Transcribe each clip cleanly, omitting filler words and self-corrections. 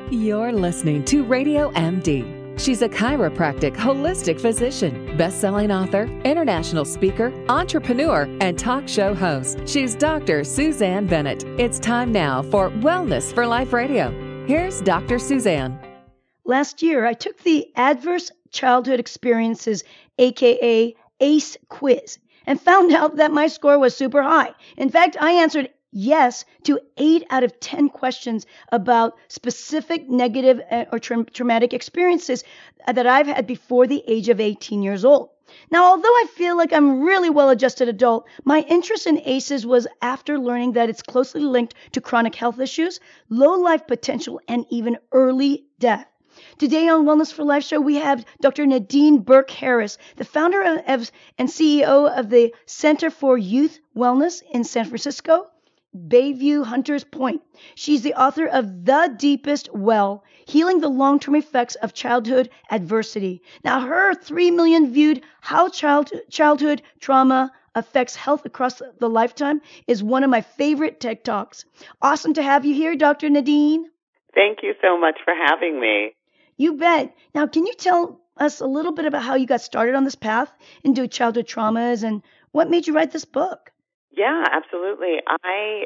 You're listening to Radio MD. She's a chiropractic holistic physician, best-selling author, international speaker, entrepreneur, and talk show host. She's Dr. Suzanne Bennett. It's time now for Wellness for Life Radio. Here's Dr. Suzanne. Last year, I took the Adverse Childhood Experiences, aka ACE quiz, and found out that my score was super high. In fact, I answered yes to 8 out of 10 questions about specific negative or traumatic experiences that I've had before the age of 18 years old. Now, although I feel like I'm really well-adjusted adult, my interest in ACEs was after learning that it's closely linked to chronic health issues, low life potential, and even early death. Today on Wellness for Life show, we have Dr. Nadine Burke Harris, the founder and CEO of the Center for Youth Wellness in San Francisco, Bayview Hunters Point. She's the author of The Deepest Well, Healing the Long-Term Effects of Childhood Adversity. Now, her 3 million viewed How Childhood Trauma Affects Health Across the Lifetime is one of my favorite TED Talks. Awesome to have you here, Dr. Nadine. Thank you so much for having me. You bet. Now, can you tell us a little bit about how you got started on this path into childhood traumas and what made you write this book? Yeah, absolutely. I,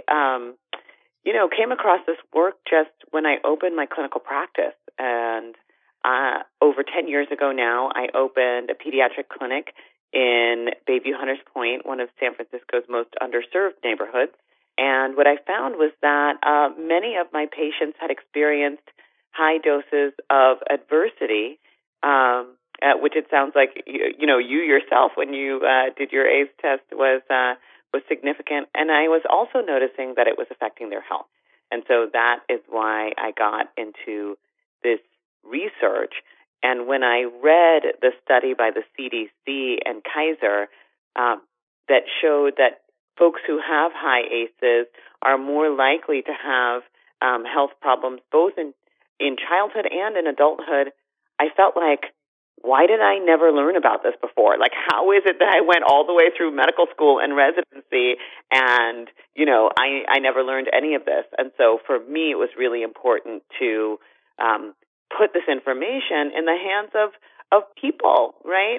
came across this work just when I opened my clinical practice. And over 10 years ago now, I opened a pediatric clinic in Bayview Hunters Point, one of San Francisco's most underserved neighborhoods. And what I found was that many of my patients had experienced high doses of adversity, which it sounds like, you yourself, when you did your ACE test, was significant. And I was also noticing that it was affecting their health. And so that is why I got into this research. And when I read the study by the CDC and Kaiser that showed that folks who have high ACEs are more likely to have health problems both in childhood and in adulthood, I felt like, why did I never learn about this before? Like, how is it that I went all the way through medical school and residency and, I never learned any of this? And so for me, it was really important to put this information in the hands of people, right?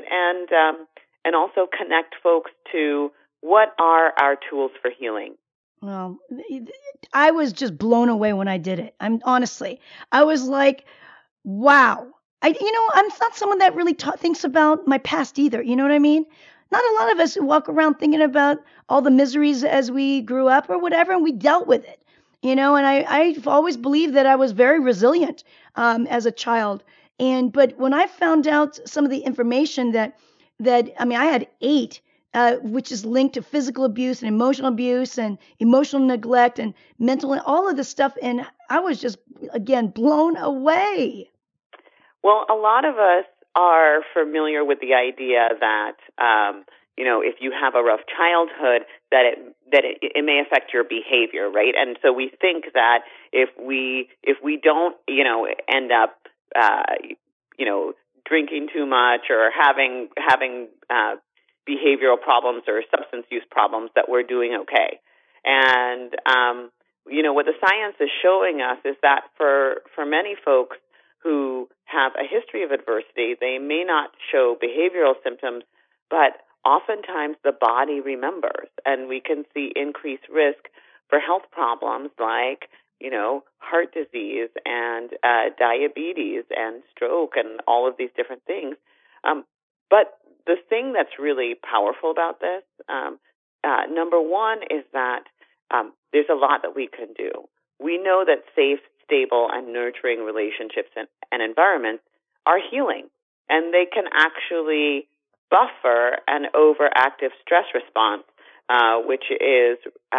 And also connect folks to what are our tools for healing. Well, I was just blown away when I did it. I was like, wow. I'm not someone that really thinks about my past either. You know what I mean? Not a lot of us walk around thinking about all the miseries as we grew up or whatever, and we dealt with it. And I've always believed that I was very resilient as a child. But when I found out some of the information that I had 8, which is linked to physical abuse and emotional abuse and emotional neglect and mental and all of this stuff, and I was just, again, blown away. Well, a lot of us are familiar with the idea that, if you have a rough childhood, that it may affect your behavior, right? And so we think that if we don't, end up, drinking too much or having behavioral problems or substance use problems, that we're doing okay. And, what the science is showing us is that for many folks who have a history of adversity, they may not show behavioral symptoms, but oftentimes the body remembers, and we can see increased risk for health problems like, heart disease and diabetes and stroke and all of these different things. But the thing that's really powerful about this, number one, is that there's a lot that we can do. We know that safe, stable, and nurturing relationships and environments are healing, and they can actually buffer an overactive stress response, which is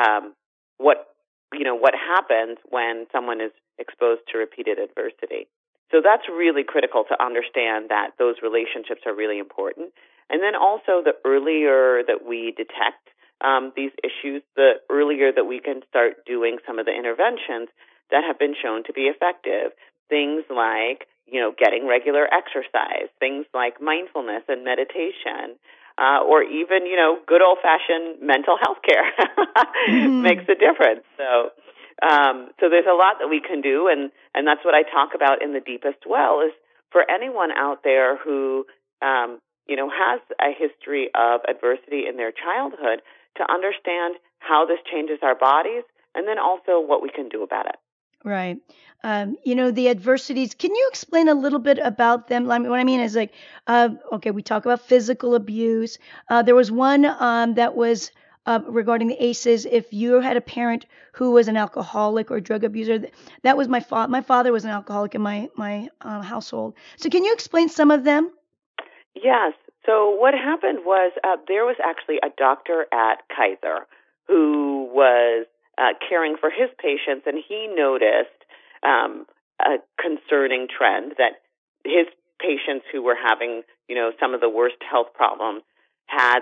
what happens when someone is exposed to repeated adversity. So that's really critical to understand that those relationships are really important. And then also, the earlier that we detect these issues, the earlier that we can start doing some of the interventions that have been shown to be effective. Things like, getting regular exercise, things like mindfulness and meditation, or even, good old-fashioned mental health care makes a difference. So there's a lot that we can do, and that's what I talk about in The Deepest Well, is for anyone out there who, has a history of adversity in their childhood, to understand how this changes our bodies, and then also what we can do about it. Right. The adversities, can you explain a little bit about them? I mean, what I mean is okay, we talk about physical abuse. There was one that was regarding the ACEs. If you had a parent who was an alcoholic or drug abuser, that was my father. My father was an alcoholic in my household. So can you explain some of them? Yes. So what happened was there was actually a doctor at Kaiser who was caring for his patients, and he noticed a concerning trend that his patients who were having, some of the worst health problems had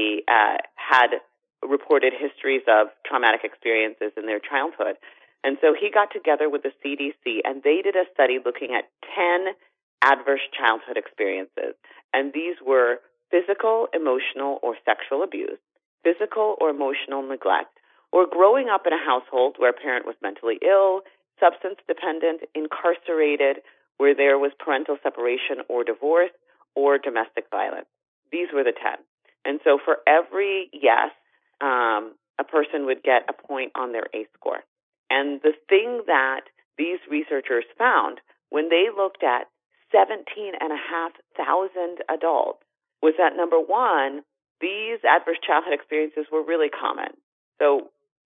reported histories of traumatic experiences in their childhood. And so he got together with the CDC, and they did a study looking at 10 adverse childhood experiences. And these were physical, emotional, or sexual abuse, physical or emotional neglect, or growing up in a household where a parent was mentally ill, substance dependent, incarcerated, where there was parental separation or divorce, or domestic violence. These were the 10. And so for every yes, a person would get a point on their ACE score. And the thing that these researchers found when they looked at 17,500 adults was that, number one, these adverse childhood experiences were really common. So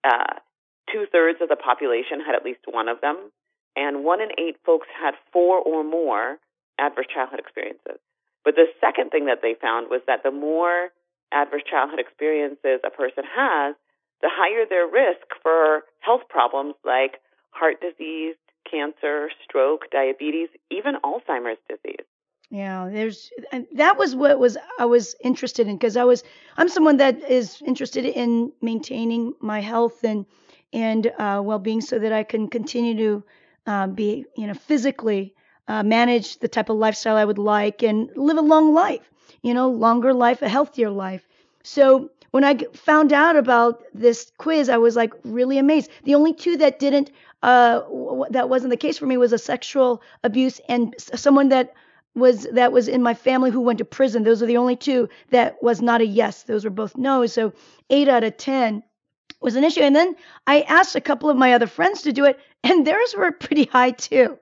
2/3 of the population had at least one of them, and 1 in 8 folks had 4 or more adverse childhood experiences. But the second thing that they found was that the more adverse childhood experiences a person has, the higher their risk for health problems like heart disease, cancer, stroke, diabetes, even Alzheimer's disease. Yeah, that was what I was interested in, because I'm someone that is interested in maintaining my health and well-being, so that I can continue to be physically manage the type of lifestyle I would like and live a long life, longer life, a healthier life. So when I found out about this quiz, I was like really amazed. The only two that didn't that wasn't the case for me was a sexual abuse and someone that was in my family who went to prison. Those are the only two that was not a yes. Those were both no's. So 8 out of 10 was an issue. And then I asked a couple of my other friends to do it, and theirs were pretty high too,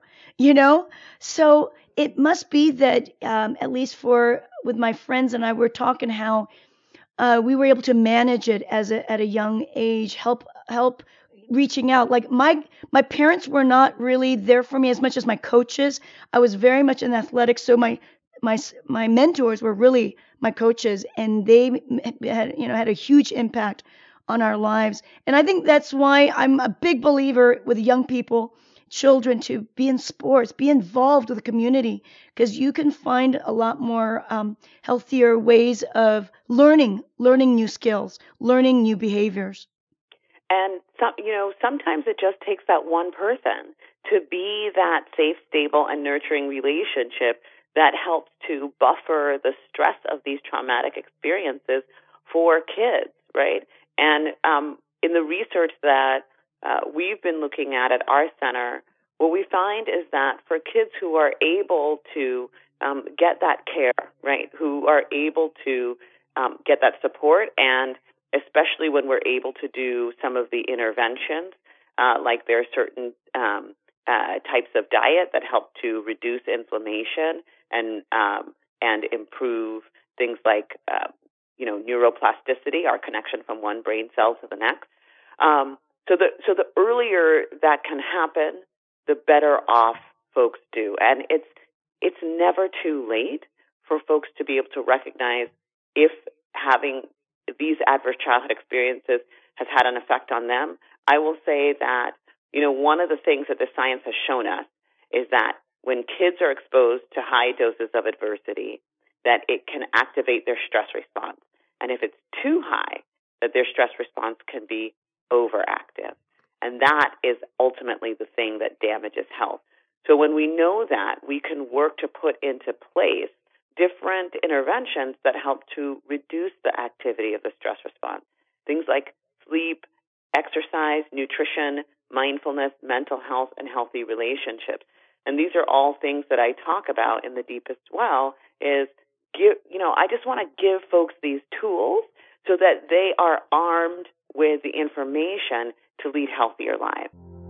So it must be that at least with my friends and I were talking how we were able to manage it at a young age, help reaching out. Like my parents were not really there for me as much as my coaches. I was very much in athletics, so my mentors were really my coaches, and they had a huge impact on our lives. And I think that's why I'm a big believer with young people, children, to be in sports, be involved with the community, because you can find a lot more healthier ways of learning new skills, learning new behaviors. And sometimes it just takes that one person to be that safe, stable, and nurturing relationship that helps to buffer the stress of these traumatic experiences for kids, right? And in the research that we've been looking at our center, what we find is that for kids who are able to get that care, right, who are able to get that support, and especially when we're able to do some of the interventions, like there are certain types of diet that help to reduce inflammation and improve things like neuroplasticity, our connection from one brain cell to the next. So the earlier that can happen, the better off folks do. And it's never too late for folks to be able to recognize if having these adverse childhood experiences has had an effect on them. I will say that, one of the things that the science has shown us is that when kids are exposed to high doses of adversity, that it can activate their stress response. And if it's too high, that their stress response can be overactive. And that is ultimately the thing that damages health. So when we know that, we can work to put into place different interventions that help to reduce the activity of the stress response. Things like sleep, exercise, nutrition, mindfulness, mental health, and healthy relationships. And these are all things that I talk about in The Deepest Well is, I just want to give folks these tools so that they are armed with the information to lead healthier lives.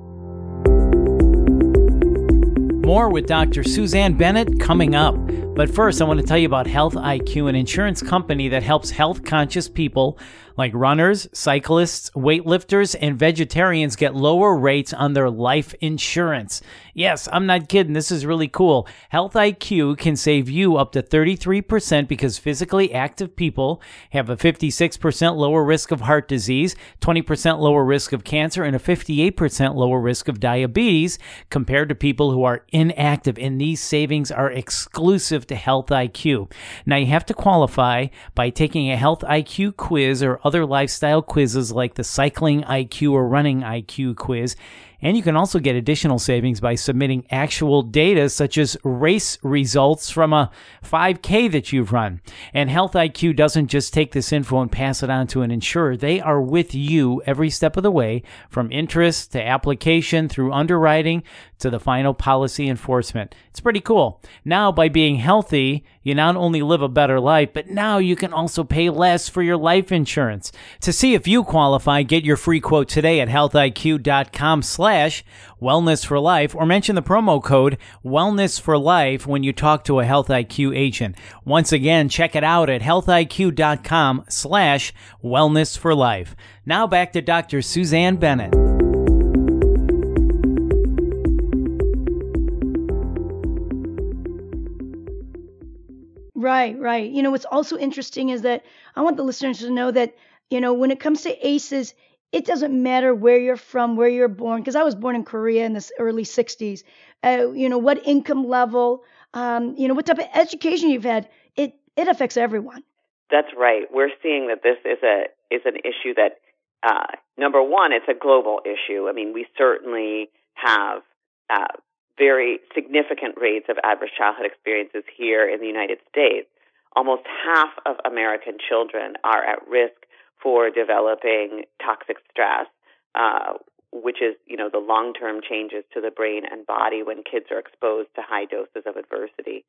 More with Dr. Suzanne Bennett coming up. But first, I want to tell you about Health IQ, an insurance company that helps health-conscious people like runners, cyclists, weightlifters, and vegetarians get lower rates on their life insurance. Yes, I'm not kidding. This is really cool. Health IQ can save you up to 33% because physically active people have a 56% lower risk of heart disease, 20% lower risk of cancer, and a 58% lower risk of diabetes compared to people who are inactive. And these savings are exclusive to Health IQ. Now, you have to qualify by taking a Health IQ quiz or other lifestyle quizzes like the Cycling IQ or Running IQ quiz. And you can also get additional savings by submitting actual data such as race results from a 5K that you've run. And Health IQ doesn't just take this info and pass it on to an insurer. They are with you every step of the way, from interest to application through underwriting to the final policy enforcement. It's pretty cool. Now, by being healthy, you not only live a better life, but now you can also pay less for your life insurance. To see if you qualify, get your free quote today at healthiq.com/wellness for life or mention the promo code wellness for life when you talk to a Health IQ agent. Once again, check it out at healthiq.com/wellness for life. Now back to Dr. Suzanne Bennett. Right. What's also interesting is that I want the listeners to know that, when it comes to ACEs, it doesn't matter where you're from, where you're born, because I was born in Korea in the early 60s. What income level, what type of education you've had, it affects everyone. That's right. We're seeing that this is an issue that, number one, it's a global issue. I mean, we certainly have very significant rates of adverse childhood experiences here in the United States. Almost half of American children are at risk for developing toxic stress, which is, the long-term changes to the brain and body when kids are exposed to high doses of adversity.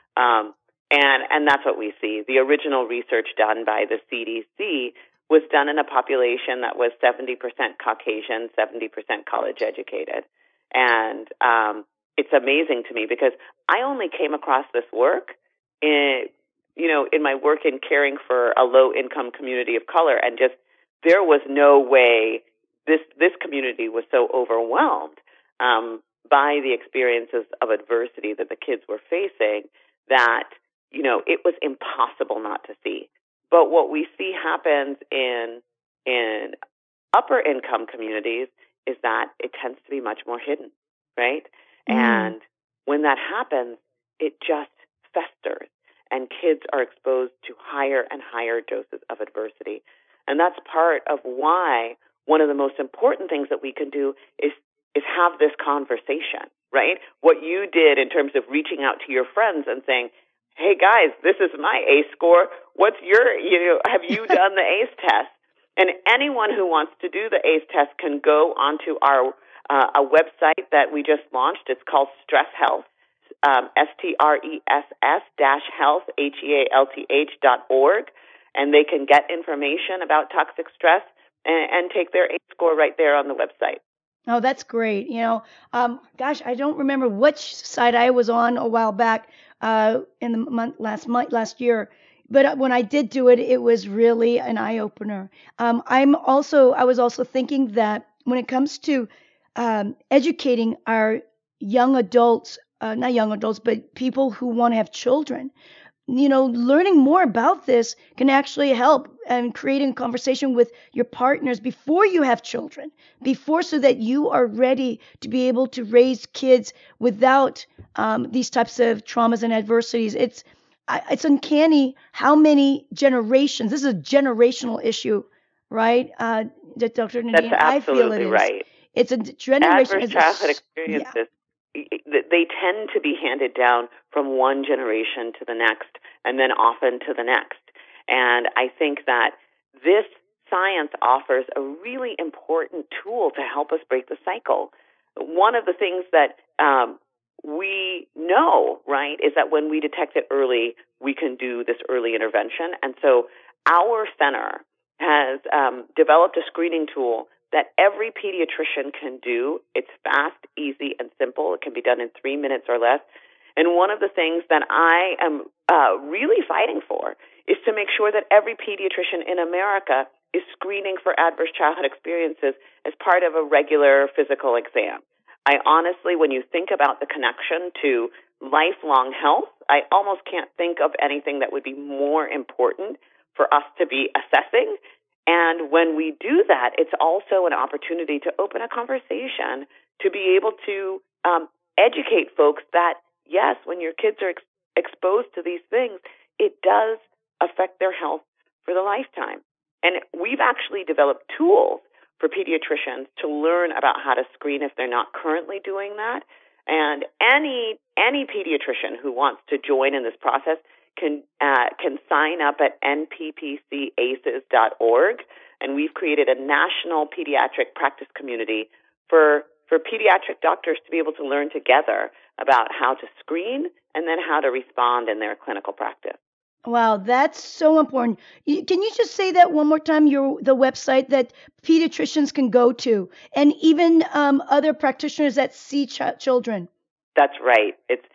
And that's what we see. The original research done by the CDC was done in a population that was 70% Caucasian, 70% college educated. And it's amazing to me because I only came across this work in my work in caring for a low-income community of color, and just there was no way this community was so overwhelmed by the experiences of adversity that the kids were facing that, it was impossible not to see. But what we see happens in upper-income communities is that it tends to be much more hidden, right? And when that happens, it just festers, and kids are exposed to higher and higher doses of adversity. And that's part of why one of the most important things that we can do is have this conversation, right? What you did in terms of reaching out to your friends and saying, hey, guys, this is my ACE score. What's your, have you done the ACE test? And anyone who wants to do the ACE test can go onto our a website that we just launched. It's called Stress Health, STRESS-health, HEALTH.org, and they can get information about toxic stress and take their ACE score right there on the website. Oh, that's great. Gosh, I don't remember which site I was on a while back in the last year. But when I did do it, it was really an eye opener. I was also thinking that when it comes to educating our young adults, not young adults, but people who want to have children, learning more about this can actually help and creating a conversation with your partners before you have children, so that you are ready to be able to raise kids without these types of traumas and adversities. It's uncanny how many generations. This is a generational issue, right, Dr. Nadine? That's absolutely right. It's a generation. Adverse childhood experiences. They tend to be handed down from one generation to the next, and then often to the next. And I think that this science offers a really important tool to help us break the cycle. One of the things that we know, right, is that when we detect it early, we can do this early intervention. And so our center has developed a screening tool that every pediatrician can do. It's fast, easy, and simple. It can be done in 3 minutes or less. And one of the things that I am really fighting for is to make sure that every pediatrician in America is screening for adverse childhood experiences as part of a regular physical exam. I honestly, when you think about the connection to lifelong health, I almost can't think of anything that would be more important for us to be assessing. And when we do that, it's also an opportunity to open a conversation to be able to educate folks that, yes, when your kids are exposed to these things, it does affect their health for the lifetime. And we've actually developed tools for pediatricians to learn about how to screen if they're not currently doing that. And any pediatrician who wants to join in this process can sign up at nppcaces.org. And we've created a national pediatric practice community for pediatric doctors to be able to learn together about how to screen and then how to respond in their clinical practice. Wow, that's so important. Can you just say that one more time, the website that pediatricians can go to, and even other practitioners that see children? That's right. It's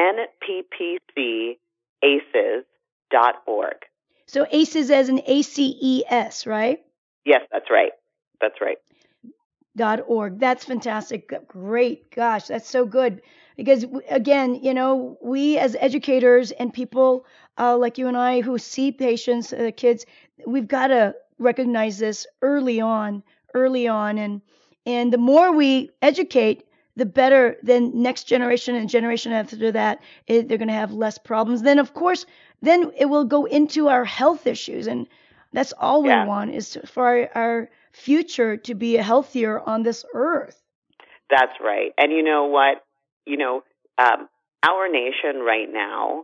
nppcaces.org. So ACES as in ACES, right? Yes, that's right. That's right. .org. That's fantastic. Great. Gosh, that's so good. Because again, we as educators and people like you and I who see patients, kids, we've got to recognize this early on. And the more we educate, the better. Then next generation and generation after that, they're going to have less problems. Then, of course, then it will go into our health issues. And that's all we want is for our future to be healthier on this earth. That's right. And you know what? Our nation right now,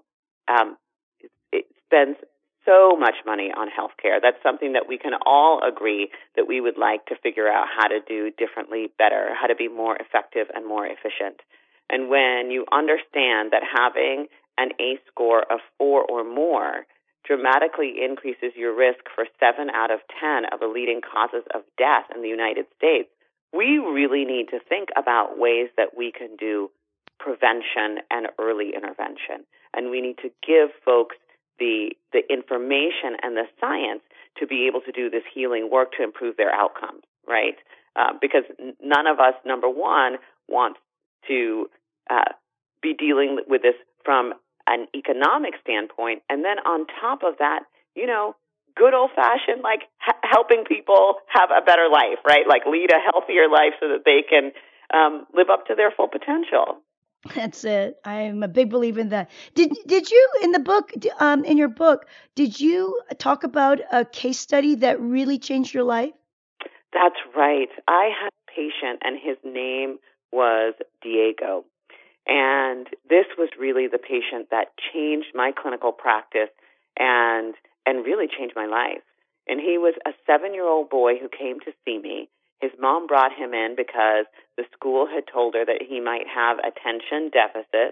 it spends so much money on healthcare. That's something that we can all agree that we would like to figure out how to do differently, better, how to be more effective and more efficient. And when you understand that having an ACE score of 4 or more dramatically increases your risk for 7 out of 10 of the leading causes of death in the United States, we really need to think about ways that we can do prevention and early intervention. And we need to give folks the information and the science to be able to do this healing work to improve their outcomes, right? Because none of us, number one, wants to be dealing with this from an economic standpoint. And then on top of that, good old-fashioned, helping people have a better life, right? Lead a healthier life so that they can live up to their full potential. That's it. I'm a big believer in that. Did you, in the book, in your book, did you talk about a case study that really changed your life? That's right. I had a patient, and his name was Diego. And this was really the patient that changed my clinical practice and really changed my life. And he was a 7-year-old boy who came to see me. His mom brought him in because the school had told her that he might have attention deficit.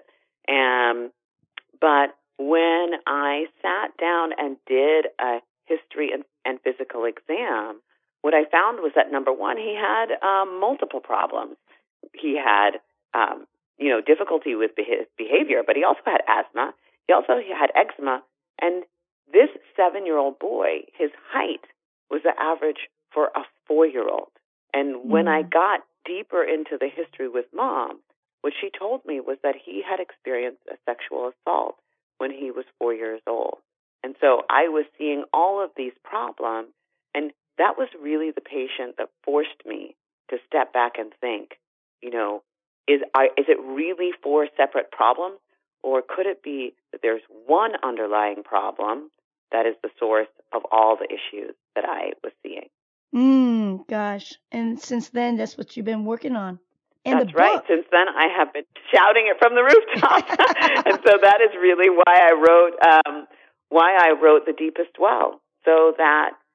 But when I sat down and did a history and physical exam, what I found was that, number one, he had multiple problems. He had difficulty with his behavior, but he also had asthma. He also had eczema. And this 7-year-old boy, his height was the average for a 4-year-old. And when I got deeper into the history with Mom, what she told me was that he had experienced a sexual assault when he was 4 years old. And so I was seeing all of these problems, and that was really the patient that forced me to step back and think, is it really 4 separate problems, or could it be that there's one underlying problem that is the source of all the issues that I was seeing? Gosh. And since then, that's what you've been working on. And that's right. Since then, I have been shouting it from the rooftop. And so that is really why I wrote The Deepest Well, so that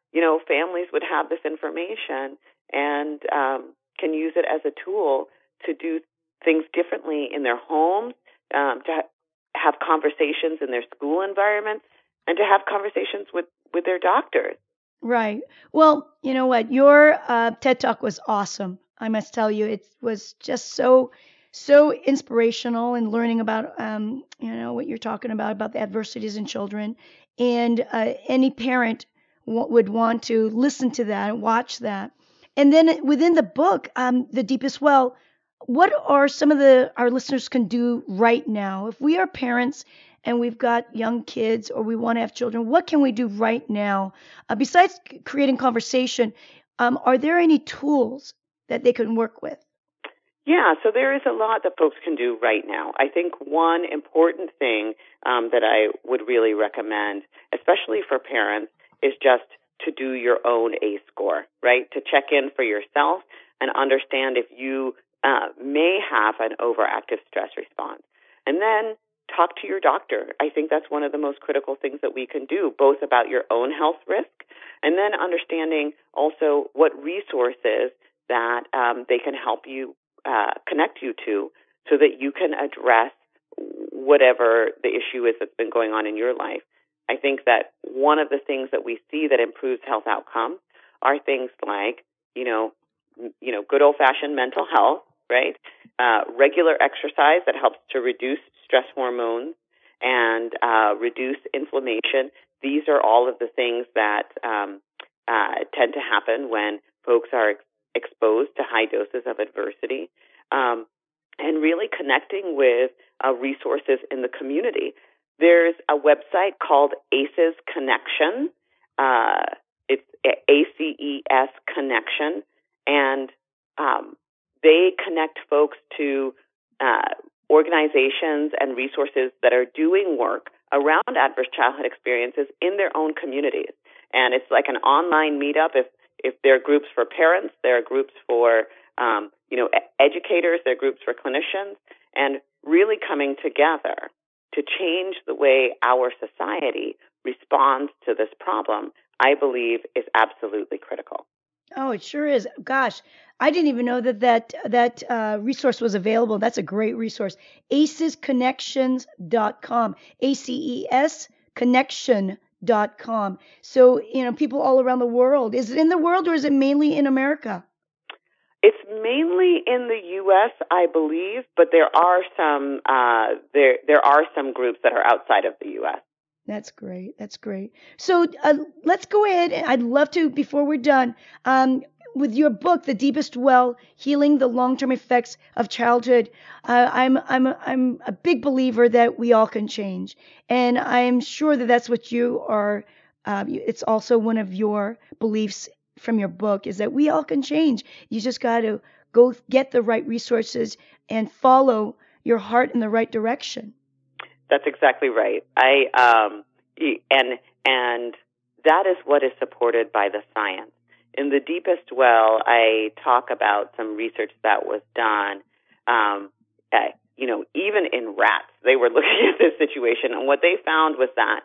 families would have this information and can use it as a tool to do things differently in their homes, to have conversations in their school environments, and to have conversations with their doctors. Right. Well, you know what? Your TED Talk was awesome. I must tell you, it was just so inspirational and learning about what you're talking about the adversities in children, and any parent would want to listen to that and watch that. And then within the book, The Deepest Well, what are some of our listeners can do right now if we are parents and we've got young kids or we want to have children? What can we do right now besides creating conversation? Are there any tools that they can work with? Yeah, so there is a lot that folks can do right now. I think one important thing that I would really recommend, especially for parents, is just to do your own ACE score, right? To check in for yourself and understand if you may have an overactive stress response. And then talk to your doctor. I think that's one of the most critical things that we can do, both about your own health risk and then understanding also what resources that they can help you connect you to so that you can address whatever the issue is that's been going on in your life. I think that one of the things that we see that improves health outcomes are things like, good old-fashioned mental health, right? Regular exercise that helps to reduce stress hormones and reduce inflammation. These are all of the things that tend to happen when folks are exposed to high doses of adversity, and really connecting with resources in the community. There's a website called ACES Connection. It's ACES Connection, and they connect folks to organizations and resources that are doing work around adverse childhood experiences in their own communities. And it's like an online meetup. If there are groups for parents, there are groups for educators, there are groups for clinicians, and really coming together to change the way our society responds to this problem, I believe, is absolutely critical. Oh, it sure is. Gosh, I didn't even know that resource was available. That's a great resource. ACESconnections.com. ACES Connection.com. So, people all around the world. Is it in the world or is it mainly in America? It's mainly in the U.S., I believe, but there are some there are some groups that are outside of the U.S. That's great. That's great. So let's go ahead. I'd love to, before we're done, with your book, The Deepest Well: Healing the Long-Term Effects of Childhood. I'm a big believer that we all can change, and I'm sure that that's what you are. It's also one of your beliefs from your book, is that we all can change. You just got to go get the right resources and follow your heart in the right direction. That's exactly right. And that is what is supported by the science. In The Deepest Well, I talk about some research that was done. Even in rats, they were looking at this situation, and what they found was that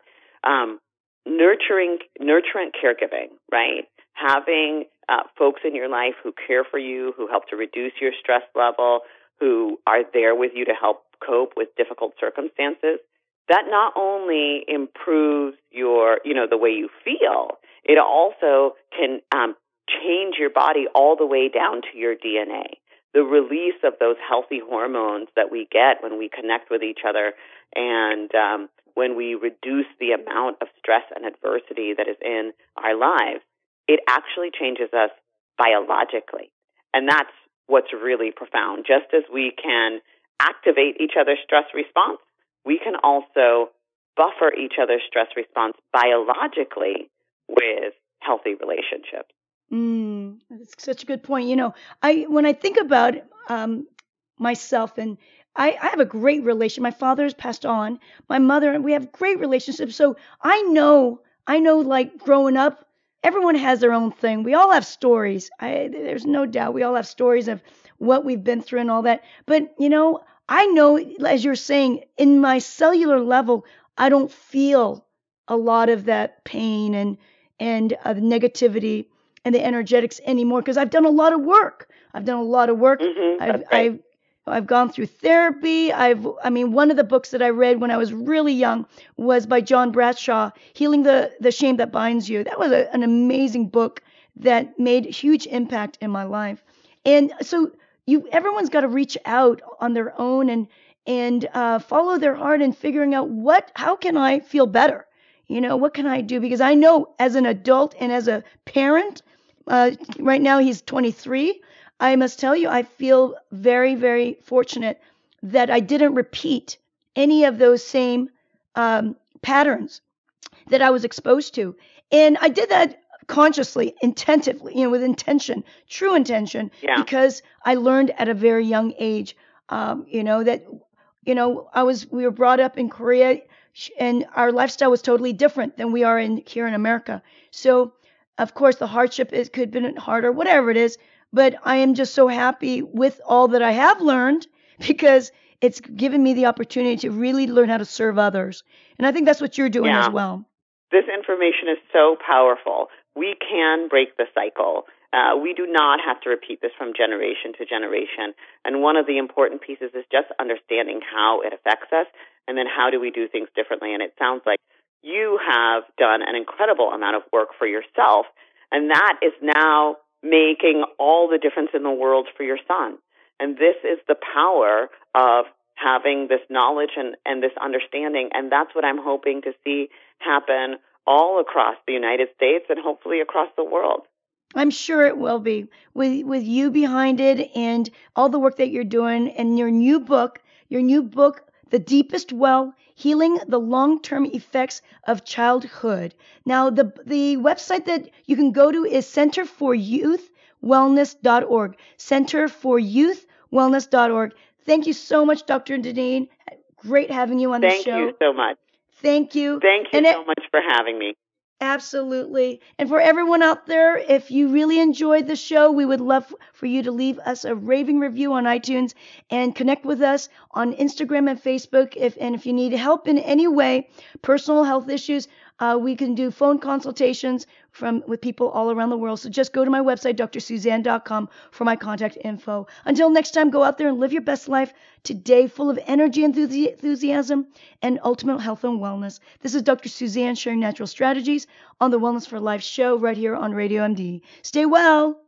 nurturant caregiving, right? Having folks in your life who care for you, who help to reduce your stress level, who are there with you to help cope with difficult circumstances, that not only improves your, the way you feel, it also can change your body all the way down to your DNA. The release of those healthy hormones that we get when we connect with each other and when we reduce the amount of stress and adversity that is in our lives, it actually changes us biologically. And that's what's really profound. Just as we can activate each other's stress response, we can also buffer each other's stress response biologically with healthy relationships. That's such a good point. When I think about myself, and I have a great relation. My father has passed on. My mother, and we have great relationships. So I know, like growing up, everyone has their own thing. We all have stories. There's no doubt we all have stories of what we've been through and all that. But, I know, as you're saying, in my cellular level, I don't feel a lot of that pain. And and the negativity and the energetics anymore, because I've done a lot of work. Right. I've gone through therapy. One of the books that I read when I was really young was by John Bradshaw, Healing the Shame That Binds You. That was an amazing book that made a huge impact in my life. And so everyone's got to reach out on their own and follow their heart and figuring out how can I feel better? What can I do? Because I know as an adult and as a parent, right now he's 23. I must tell you, I feel very, very fortunate that I didn't repeat any of those same patterns that I was exposed to. And I did that consciously, intentively, with intention, true intention, because I learned at a very young age, we were brought up in Korea, and our lifestyle was totally different than we are here in America. So, of course, the hardship could have been harder, whatever it is. But I am just so happy with all that I have learned, because it's given me the opportunity to really learn how to serve others. And I think that's what you're doing as well. This information is so powerful. We can break the cycle. We do not have to repeat this from generation to generation. And one of the important pieces is just understanding how it affects us, and then how do we do things differently. And it sounds like you have done an incredible amount of work for yourself, and that is now making all the difference in the world for your son. And this is the power of having this knowledge and this understanding. And that's what I'm hoping to see happen all across the United States and hopefully across the world. I'm sure it will be, with you behind it and all the work that you're doing, and your new book, The Deepest Well, Healing the Long-Term Effects of Childhood. Now, the website that you can go to is centerforyouthwellness.org, centerforyouthwellness.org. Thank you so much, Dr. Deneen. Great having you on the show. Thank you so much. Thank you. Thank you so much for having me. Absolutely. And for everyone out there, if you really enjoyed the show, we would love for you to leave us a raving review on iTunes and connect with us on Instagram and Facebook. If you need help in any way, personal health issues, we can do phone consultations with people all around the world. So just go to my website, drsuzanne.com, for my contact info. Until next time, go out there and live your best life today, full of energy, enthusiasm, and ultimate health and wellness. This is Dr. Suzanne sharing natural strategies on the Wellness for Life show right here on Radio MD. Stay well.